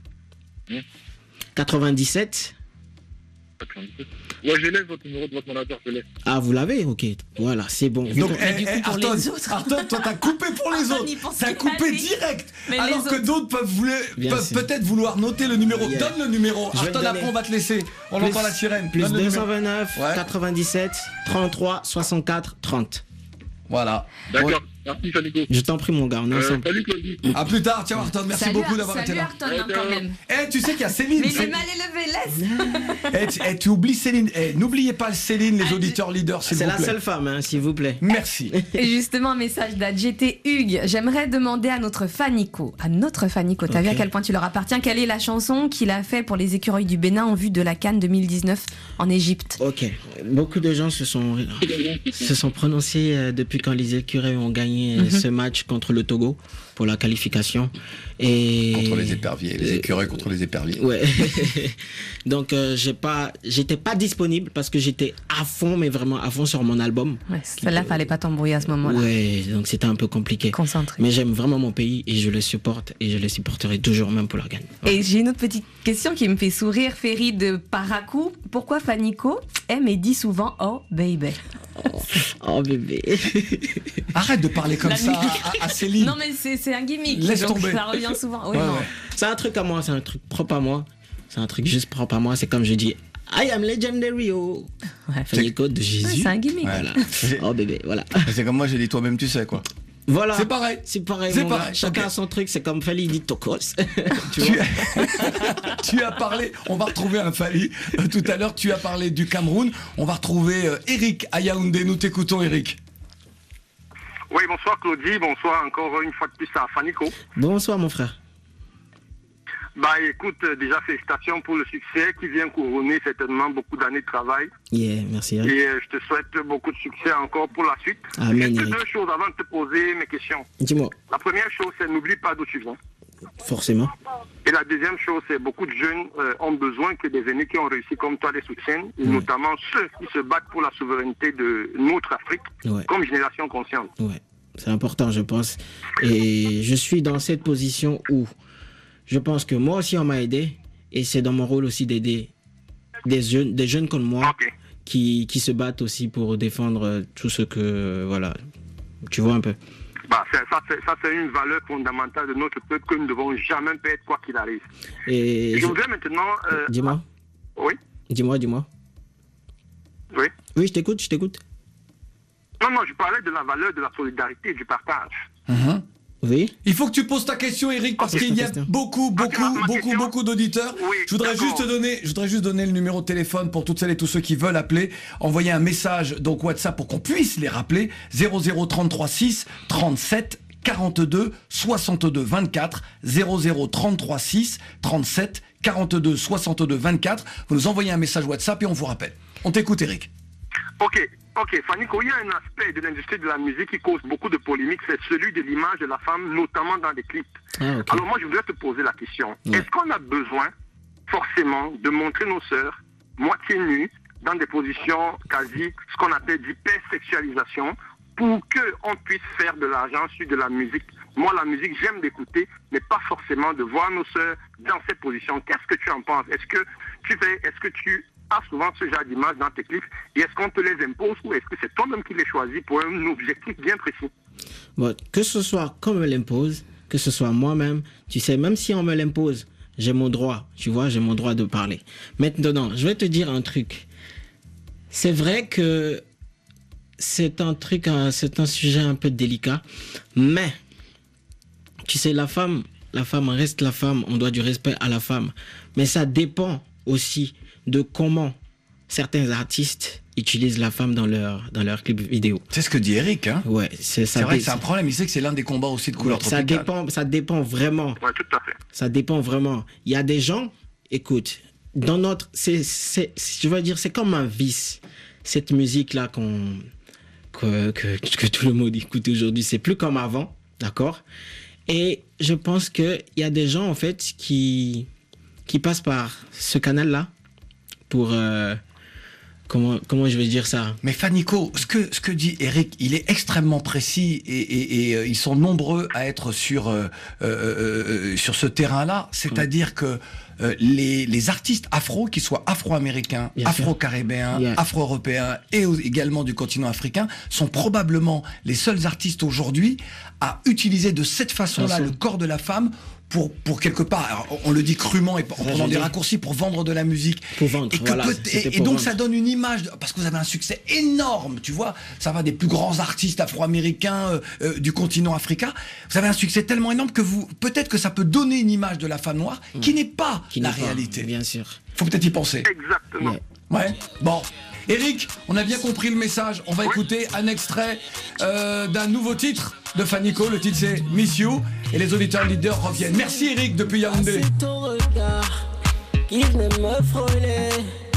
quatre-vingt-dix-sept. Ouais, je laisse votre numéro de votre manager, je laisse. Ah, vous l'avez? Ok, voilà, c'est bon. Donc, Vous- eh, eh, Arton, Arton, toi, t'as coupé pour les autres. T'as coupé direct. Mais Alors les que autres- d'autres peuvent, vouloir- Bien peuvent sûr. peut-être vouloir noter le numéro. Yeah. Donne le numéro. Je vais Arton, te après, donner. on va te laisser. On Plus- entend la sirène. Plus Donne le deux cent numéro. vingt-neuf Ouais. quatre-vingt-dix-sept trente-trois soixante-quatre trente. Voilà. D'accord. Merci, Fanico. Je t'en prie, mon gars, on est Euh, ensemble. salut, Claudie. À plus tard. Ciao, Arton. Merci Salut, beaucoup d'avoir salut été là. Arton, hein, quand même. Eh, tu sais qu'il y a Céline. Mais il est Céline- mal élevé, laisse. Eh, tu, eh, tu oublies Céline. Eh, n'oubliez pas Céline, les auditeurs leaders, s'il C'est vous la plaît. seule femme, hein, s'il vous plaît. Merci. Et justement, un message d'A G T Hugues. J'aimerais demander à notre Fanico, à notre Fanico, t'as Ok. vu à quel point tu leur appartiens, quelle est la chanson qu'il a fait pour les écureuils du Bénin en vue de la CAN deux mille dix-neuf en Égypte? Ok, beaucoup de gens se sont, se sont prononcés euh, depuis quand les écureuils ont gagné euh, Mhm. ce match contre le Togo pour la qualification. Et... Contre les éperviers, les écureuils contre les éperviers. Ouais. Donc euh, j'ai pas, j'étais pas disponible parce que j'étais à fond, mais vraiment à fond sur mon album. Ouais, celle-là, fallait pas t'embrouiller à ce moment-là. Ouais, donc c'était un peu compliqué. Concentré. Mais j'aime vraiment mon pays et je le supporte et je le supporterai toujours même pour leur gagner. Et j'ai une autre petite question qui me fait sourire, Ferry de Paracou. Pourquoi Fanico aime et dit souvent Oh baby? Oh bébé. Arrête de parler comme La ça musique. à, à Céline. Non mais c'est c'est un gimmick. Laisse donc tomber. ça revient souvent. Oui, Ouais, non. ouais. C'est un truc à moi, c'est un truc propre à moi. C'est un truc juste propre à moi. C'est comme je dis, I am legendary. Oh. Ouais. Fanico de Jésus. Ouais, c'est un gimmick. Voilà. Oh bébé, voilà. C'est comme moi, j'ai dit toi-même, tu sais quoi. Voilà. C'est pareil. C'est pareil. C'est mon pareil, gars. Chacun ok. a son truc. C'est comme Fali dit Tokos. tu Tu vois. as, tu as parlé, on va retrouver un Fali. Euh, tout à l'heure, tu as parlé du Cameroun. On va retrouver euh, Eric à Yaoundé. Nous t'écoutons, Eric. Oui, bonsoir Claudie, bonsoir encore une fois de plus à Fanico. Bonsoir mon frère. Bah écoute, euh, déjà félicitations pour le succès qui vient couronner certainement beaucoup d'années de travail. Yeah, merci. Eric. Et euh, je te souhaite beaucoup de succès encore pour la suite. Amen, Juste Eric. deux choses avant de te poser mes questions. Dis-moi. La première chose, c'est n'oublie pas d'où tu viens. Forcément. Et la deuxième chose, c'est beaucoup de jeunes euh, ont besoin que des aînés qui ont réussi comme toi les soutiennent, et Ouais. notamment ceux qui se battent pour la souveraineté de notre Afrique, Ouais. comme génération consciente. Ouais, c'est important, je pense. Et je suis dans cette position où je pense que moi aussi, on m'a aidé. Et c'est dans mon rôle aussi d'aider des jeunes, des jeunes comme moi qui, qui se battent aussi pour défendre tout ce que... Voilà, tu vois un peu. Bah, c'est- ça, c'est, ça, c'est une valeur fondamentale de notre peuple que nous ne devons jamais perdre quoi qu'il arrive. Et je je- voudrais maintenant... euh, Dis-moi. Oui, Dis-moi, dis-moi. oui. Oui, je t'écoute, je t'écoute. Non, non, je parlais de la valeur de la solidarité et du partage. Oui. Il faut que tu poses ta question, Eric, parce Ok, qu'il y a question. beaucoup, beaucoup, beaucoup, beaucoup d'auditeurs. je voudrais juste te donner, je voudrais juste donner le numéro de téléphone pour toutes celles et tous ceux qui veulent appeler. Envoyer un message donc WhatsApp pour qu'on puisse les rappeler. zéro zéro trente-trois six trente-sept quarante-deux soixante-deux vingt-quatre. zéro zéro trente-trois six trente-sept quarante-deux soixante-deux vingt-quatre. Vous nous envoyez un message WhatsApp et on vous rappelle. On t'écoute, Eric. Ok, ok, Fanico, il y a un aspect de l'industrie de la musique qui cause beaucoup de polémiques, c'est celui de l'image de la femme, notamment dans les clips. Ah, ok. Alors moi, je voudrais te poser la question. Ouais. Est-ce qu'on a besoin, forcément, de montrer nos sœurs moitié nues, dans des positions quasi, ce qu'on appelle d'hypersexualisation, pour qu'on puisse faire de l'argent sur de la musique? Moi, la musique, j'aime l'écouter, mais pas forcément de voir nos sœurs dans cette position. Qu'est-ce que tu en penses? Est-ce que tu fais, est-ce que tu as souvent ce genre d'image dans tes clips, et est-ce qu'on te les impose, ou est-ce que c'est toi-même qui les choisis pour un objectif bien précis? Bon, que ce soit comme on me l'impose, que ce soit moi-même, tu sais, même si on me l'impose, j'ai mon droit, tu vois, j'ai mon droit de parler. Maintenant, je vais te dire un truc. C'est vrai que c'est un truc, un- c'est un sujet un peu délicat, mais tu sais, la femme, la femme reste la femme, on doit du respect à la femme, mais ça dépend aussi de comment certains artistes utilisent la femme dans leur dans leur clip vidéo. C'est ce que dit Eric, hein. Ouais, c'est ça. C'est vrai dé- que c'est un problème. Il sait que c'est l'un des combats aussi de couleur Ouais, ça tropicale. dépend, ça dépend vraiment. Ouais, tout à fait. Ça dépend vraiment. Il y a des gens, écoute, dans notre, c'est, c'est, je veux dire, c'est comme un vice. Cette musique-là qu'on, que, que, que tout le monde écoute aujourd'hui, c'est plus comme avant, d'accord? Et je pense qu'il y a des gens, en fait, qui, qui passent par ce canal-là pour... euh, Comment, comment je vais dire ça? Mais Fanico, ce que, ce que dit Eric, il est extrêmement précis et, et, et euh, ils sont nombreux à être sur, euh, euh, euh, sur ce terrain-là. C'est-à-dire que euh, les, les artistes afro, qu'ils soient afro-américains, Bien sûr. afro-caribéens, Yeah. afro-européens et au- également du continent africain, sont probablement les seuls artistes aujourd'hui à utiliser de cette façon-là Façon. le corps de la femme pour, pour quelque part, alors, on on le dit crûment et en je prenant veux des dire. raccourcis pour vendre de la musique. Pour vendre, Et, que voilà, peut- c'était et, et pour donc vendre. ça donne une image, de- parce que vous avez un succès énorme, tu vois, ça va des plus grands artistes afro-américains euh, euh, du continent africain, vous avez un succès tellement énorme que vous, peut-être que ça peut donner une image de la femme noire qui n'est pas Qui la n'est pas, réalité. bien sûr. Faut peut-être y penser. Exactement. Ouais. Bon. Eric, on a bien compris le message. On va écouter un extrait euh, d'un nouveau titre de Fanico. Le titre c'est Miss You. Et les auditeurs leaders reviennent. Merci Eric depuis Yaoundé. C'est ton regard qui venait me frôler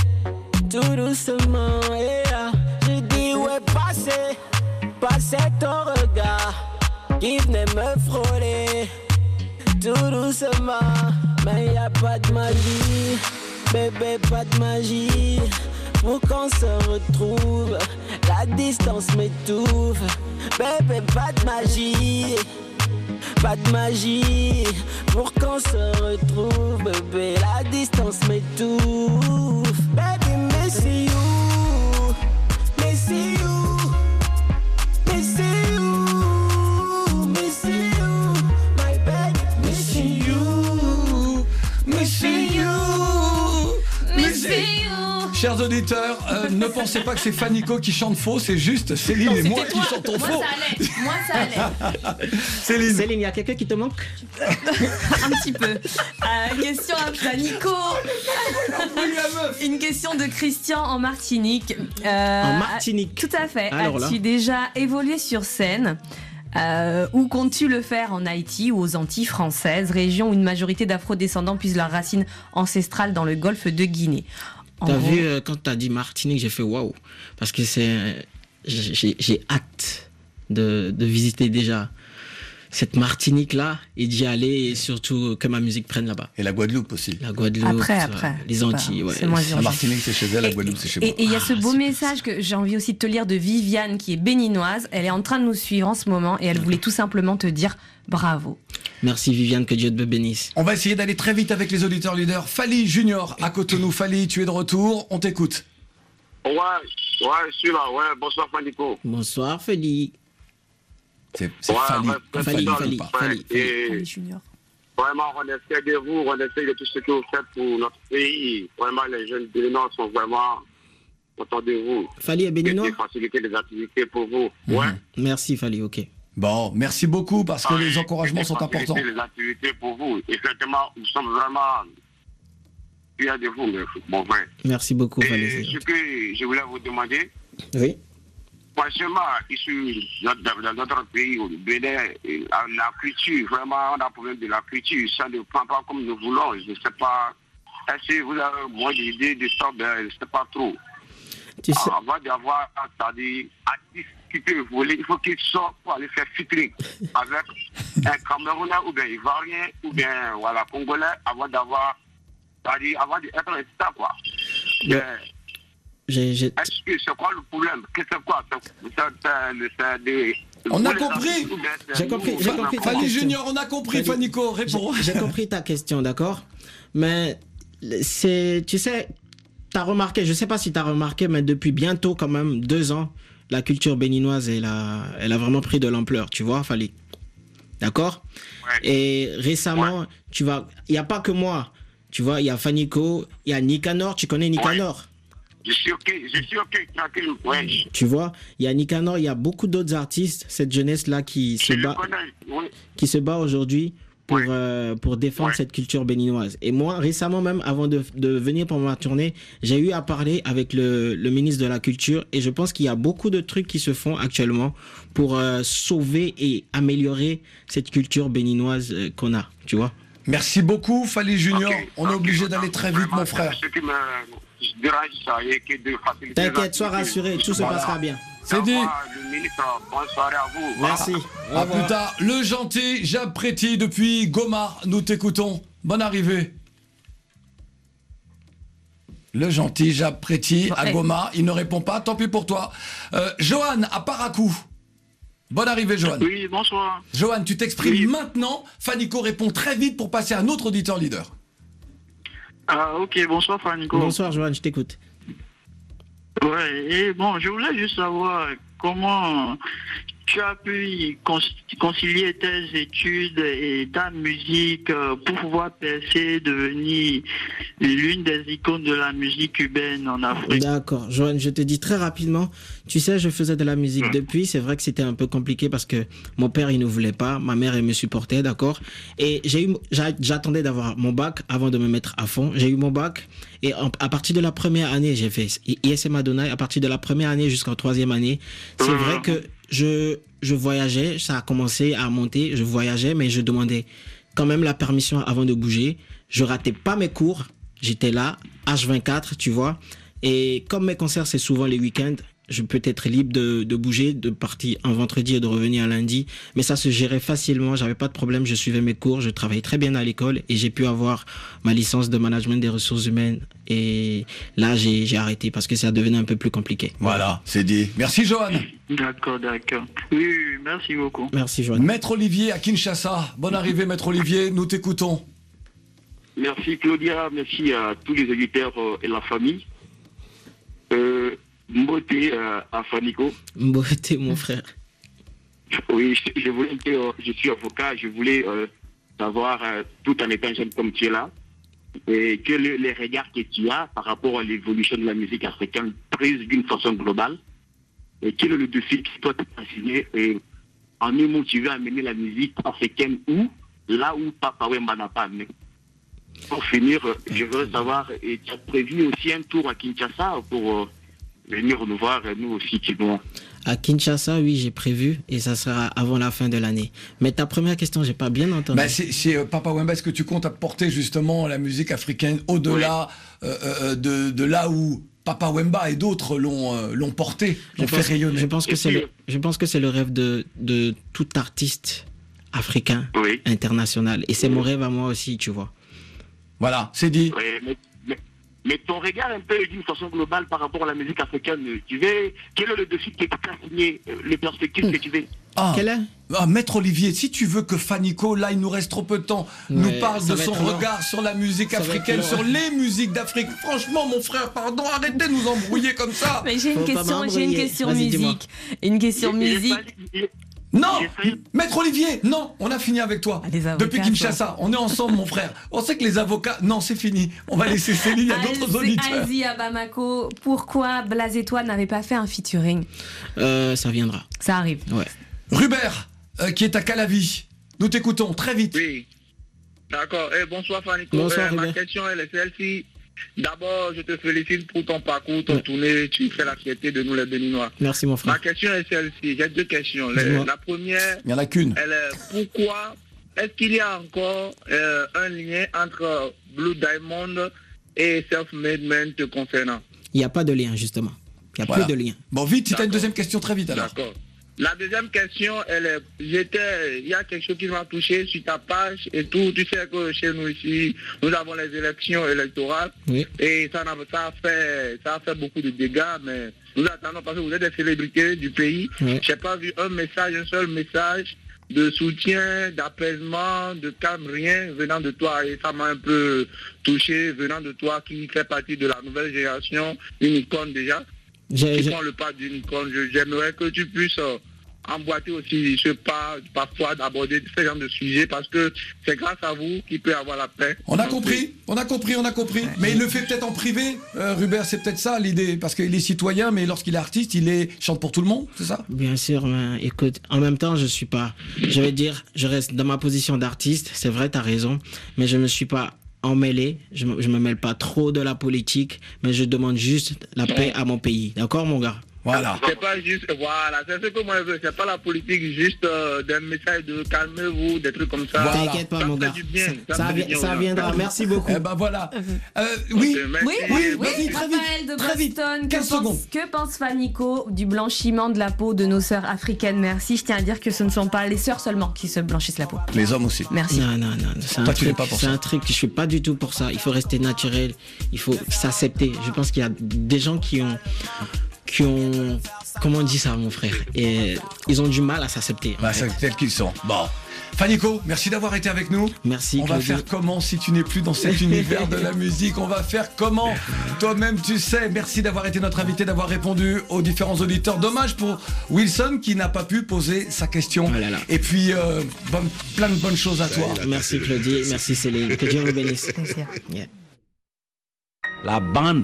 tout doucement. Et là, j'ai dit ouais, passez, passez ton regard qui venait me frôler tout doucement. Mais y a pas de magie, bébé, pas de magie. Pour qu'on se retrouve, la distance m'étouffe. Bébé, pas de magie. Pas de magie pour qu'on se retrouve, bébé. La distance m'étouffe. Baby, miss you, miss you, miss you, miss you, my baby, miss you, miss you, miss you. Chers auditeurs, euh, ne pensez pas que c'est Fanico qui chante faux, c'est juste Céline Non, et moi c'était qui toi. chantons Moi, faux. ça allait. Moi, ça allait. Céline. Céline, il y a quelqu'un qui te manque? Un petit peu. Euh, question à Fanico. Une question de Christian en Martinique. Euh, En Martinique. Tout à fait. Alors là. As-tu déjà évolué sur scène? Euh, où comptes-tu le faire en Haïti ou aux Antilles françaises, région où une majorité d'afro-descendants puisent leurs racines ancestrales dans le golfe de Guinée? En T'as gros- vu, euh, quand t'as dit Martinique, j'ai fait waouh. Parce que c'est. J'ai j'ai hâte de, de visiter déjà. cette Martinique-là et d'y aller et surtout que ma musique prenne là-bas. Et la Guadeloupe aussi. La Guadeloupe, Après, euh, après. les Antilles, ouais. C'est moins La urgent. Martinique, c'est chez elle, la Guadeloupe, c'est chez moi. Et il y a ce beau message que j'ai envie aussi de te lire de Viviane, qui est béninoise. Elle est en train de nous suivre en ce moment et elle voulait tout simplement te dire bravo. Merci Viviane, que Dieu te bénisse. On va essayer d'aller très vite avec les auditeurs leaders. Fali Junior à Cotonou. Fali, tu es de retour, on t'écoute. Ouais, ouais, je suis là, ouais. Bonsoir, Fanico. Bonsoir, Fali. C'est ouais, Fali. Ouais, Fali, Fali, Fali, ouais, Fali, et Fali Junior. Vraiment, on essaie de vous, on essaie de tout ce que vous faites pour notre pays. Vraiment, les jeunes béninois sont vraiment contents de vous. Fali est béninois. Et faciliter les activités pour vous. Ouais. Mhm. Merci, Fali, ok. Bon, merci beaucoup parce que Ah, les encouragements et sont faciliter importants. les activités pour vous. Effectivement, nous sommes vraiment fiers de vous, mon frère. Merci beaucoup, Et Fali. ce que je voulais vous demander, Oui. franchement, ici, dans, dans notre pays, au Bénin, et la, la culture, vraiment, on a un problème de la culture. Ça ne prend pas comme nous voulons. Je ne sais pas. Est-ce que vous avez moins d'idées de ça? Ben, je ne sais pas trop. Tu sais... Avant d'avoir, c'est-à-dire, artiste qui peut voler, il faut qu'il sorte pour aller faire featuring avec un Camerounais ou bien Ivoirien ou bien, voilà, Congolais, avant d'avoir, c'est-à-dire, avant d'être un star, quoi. Ouais. Ben, J'ai, j'ai... est-ce que c'est quoi le problème? Qu'est-ce que c'est quoi? C'est, c'est, c'est, c'est des... On a vous, les compris. artistes, ou bien c'est J'ai nous, compris, j'ai on a compris ta Fali question. Junior, on a compris, Fali- Fanico, réponds. J'ai, j'ai compris ta question, d'accord? Mais c'est, tu sais, t'as remarqué, je sais pas si t'as remarqué, mais depuis bientôt quand même deux ans, la culture béninoise, elle a, elle a vraiment pris de l'ampleur, tu vois, Fali. D'accord? Ouais. Et récemment, Ouais. tu vois, il y a pas que moi, tu vois, il y a Fanico, il y a Nicanor, tu connais Nicanor? Je suis ok, je suis ok, tranquille, ouais. Tu vois, il y a Nicanor, il y a beaucoup d'autres artistes, cette jeunesse-là qui se Je le bat, connais, oui. qui se bat aujourd'hui pour, Ouais. euh, pour défendre Ouais. cette culture béninoise. Et moi, récemment même, avant de, de venir pour ma tournée, j'ai eu à parler avec le, le ministre de la Culture et je pense qu'il y a beaucoup de trucs qui se font actuellement pour euh, sauver et améliorer cette culture béninoise euh, qu'on a, tu vois. Merci beaucoup, Fali Junior. Ok, On est ok, obligé d'aller très vite, vraiment, mon frère. Ce qui me dérange, ça y est, que de faciliter. T'inquiète, sois les activités. rassuré, tout se Voilà. passera bien. C'est dit. Au revoir, le ministre, bonne soirée à vous. Merci. Au À revoir. plus tard. Le gentil Jab Préti depuis Goma, nous t'écoutons. Bonne arrivée. Le gentil Jab Préti à Ouais. Goma, il ne répond pas, tant pis pour toi. Euh, Johan à Paracou. Bonne arrivée, Johan. Oui, bonsoir. Johan, tu t'exprimes Oui. maintenant. Fanico répond très vite pour passer à un autre auditeur leader. Ah, ok, bonsoir, Fanico. Bonsoir, Johan, je t'écoute. Ouais, et bon, je voulais juste savoir comment tu as pu con- concilier tes études et ta musique euh, pour pouvoir percer, devenir l'une des icônes de la musique cubaine en Afrique. D'accord, Joanne, je te dis très rapidement, tu sais, je faisais de la musique depuis, c'est vrai que c'était un peu compliqué parce que mon père, il ne voulait pas, ma mère, elle me supportait, d'accord? Et j'ai eu, j'a- j'attendais d'avoir mon bac avant de me mettre à fond. J'ai eu mon bac et en- à partir de la première année, j'ai fait I S M Adonai, à partir de la première année jusqu'en troisième année, c'est vrai que je, je voyageais, ça a commencé à monter, je voyageais, mais je demandais quand même la permission avant de bouger. Je ratais pas mes cours, j'étais là, H vingt-quatre, tu vois. Et comme mes concerts, c'est souvent les week-ends, je peux être libre de, de bouger, de partir un vendredi et de revenir un lundi. Mais ça se gérait facilement, j'avais pas de problème, je suivais mes cours, je travaillais très bien à l'école et j'ai pu avoir ma licence de management des ressources humaines. Et là, j'ai j'ai arrêté parce que ça devenait un peu plus compliqué. Voilà, c'est dit. Merci, Johan. D'accord, d'accord. Oui, oui, merci beaucoup. Merci, Joanne. Maître Olivier à Kinshasa. Bonne arrivée, Maître Olivier, nous t'écoutons. Merci Claudia, merci à tous les auditeurs euh, et la famille. Euh, Mboté euh, à Fanico. Mboté, mon frère. Oui, je, je voulais que, euh, je suis avocat, je voulais euh, savoir, euh, tout en étant jeune comme tu es là, et que le- les regards que tu as par rapport à l'évolution de la musique africaine prise d'une façon globale, et quel est le défi qui doit te fasciner, et en un mot, tu veux amener la musique africaine où, là où Papa Wemba n'a pas amené. Pour finir, euh, je veux savoir, et tu as prévu aussi un tour à Kinshasa pour euh, venir nous voir, euh, nous aussi, qui nous. À Kinshasa, oui, j'ai prévu et ça sera avant la fin de l'année. Mais ta première question, j'ai pas bien entendu. Bah, c'est, c'est, euh, Papa Wemba, est-ce que tu comptes apporter justement la musique africaine au-delà euh, euh, de, de là où Papa Wemba et d'autres l'ont, euh, l'ont porté, l'ont je fait pense, rayonner? je pense que c'est le, je pense que c'est le rêve de, de tout artiste africain Oui. international. Et c'est mon rêve à moi aussi, tu vois. Voilà, c'est dit. Oui, mais, mais, mais ton regard un peu d'une façon globale par rapport à la musique africaine, tu veux, quel est le défi que tu as signé, les perspectives que tu veux? Ah, Quel est ah, Maître Olivier, si tu veux que Fanico, là il nous reste trop peu de temps, Ouais, nous parle ça de va son être long. regard sur la musique Ça va africaine, être long. sur les musiques d'Afrique. Franchement, mon frère, pardon, arrêtez de nous embrouiller comme ça. Mais j'ai une Faut pas question, j'ai une m'embrouiller. question Vas-y, dis-moi. musique. Une question musique. Non, Maître Olivier, non, on a fini avec toi. Ah, les avocats, Depuis Kinshasa, on est ensemble, mon frère. On sait que les avocats, non, c'est fini. On va laisser Céline, il y a d'autres auditeurs. Aïzi à Bamako, pourquoi Blaze et toi n'avez pas fait un featuring? Euh, ça viendra. Ça arrive. Ouais. Rubert, euh, qui est à Calavi, nous t'écoutons très vite. Oui. D'accord. Eh, bonsoir Fanico. Bonsoir, Eh, ma Rubert. question elle est celle-ci. D'abord, je te félicite pour ton parcours, ton tournée. Tu fais la fierté de nous les Béninois. Merci mon frère. Ma question est celle-ci. J'ai deux questions. La, Dis-moi. la première, Il n'y en a qu'une. elle est pourquoi est-ce qu'il y a encore euh, un lien entre Blue Diamond et Self-Made Man te concernant? Il n'y a pas de lien, justement. Il n'y a Voilà. plus de lien. Bon, vite, si tu as une deuxième question, très vite alors. D'accord. La deuxième question, elle est, j'étais, il y a quelque chose qui m'a touché sur ta page et tout. Tu sais que chez nous ici, nous avons les élections électorales Oui. et ça, n'a- ça a fait, ça a fait beaucoup de dégâts, mais nous attendons parce que vous êtes des célébrités du pays. Oui. J'ai pas vu un message, un seul message de soutien, d'apaisement, de calme, rien venant de toi et ça m'a un peu touché venant de toi qui fait partie de la nouvelle génération, une icône déjà. J'ai- Qui j'ai- prend le pas d'une icône. Je- J'aimerais que tu puisses euh, emboîter aussi ce pas, parfois d'aborder ce genre de sujet parce que c'est grâce à vous qu'il peut y avoir la paix. On a compris, on a compris, on a compris. Mais il le fait peut-être en privé, euh, Rubert, c'est peut-être ça l'idée. Parce qu'il est citoyen, mais lorsqu'il est artiste, il est chante pour tout le monde, c'est ça? Bien sûr, mais écoute, en même temps, je suis pas. Je vais dire, je reste dans ma position d'artiste. C'est vrai, t'as raison, mais je me suis pas emmêlé. Je me, je me mêle pas trop de la politique, mais je demande juste la paix à mon pays. D'accord, mon gars? Voilà. C'est pas juste, voilà, c'est ce que moi je veux, c'est pas la politique, juste euh, des messages de calmez-vous, des trucs comme ça. Voilà. T'inquiète pas, Ça mon fait gars. du bien, Ça, ça fait vi- du bien ça aux gens. viendra. Merci beaucoup. Eh ben voilà. Euh, oui, Ok, merci. Oui, oui, oui, vas-y, très vite, Raphaël de très vite. Boston, quinze que pense, secondes. que pense Fanico du blanchiment de la peau de nos sœurs africaines? Merci, je tiens à dire que ce ne sont pas les sœurs seulement qui se blanchissent la peau. Les hommes aussi. Merci. Non, non, non. C'est un Toi, tu n'es truc, pas pour c'est ça. un truc, je suis pas du tout pour ça. Il faut rester naturel. Il faut s'accepter. Je pense qu'il y a des gens qui ont, qui ont, comment on dit ça, mon frère? Et ils ont du mal à s'accepter. en Bah, fait. c'est tel qu'ils sont. Bon. Fanico, merci d'avoir été avec nous. Merci. On va Claudio. faire comment si tu n'es plus dans cet univers de la musique? On va faire comment? Toi-même, tu sais. Merci d'avoir été notre invité, d'avoir répondu aux différents auditeurs. Dommage pour Wilson qui n'a pas pu poser sa question. Oh là là. Et puis, euh, bonne- plein de bonnes choses à toi. Merci Claudie, merci Céline. Que Dieu vous bénisse. Plaisir. Yeah. La bande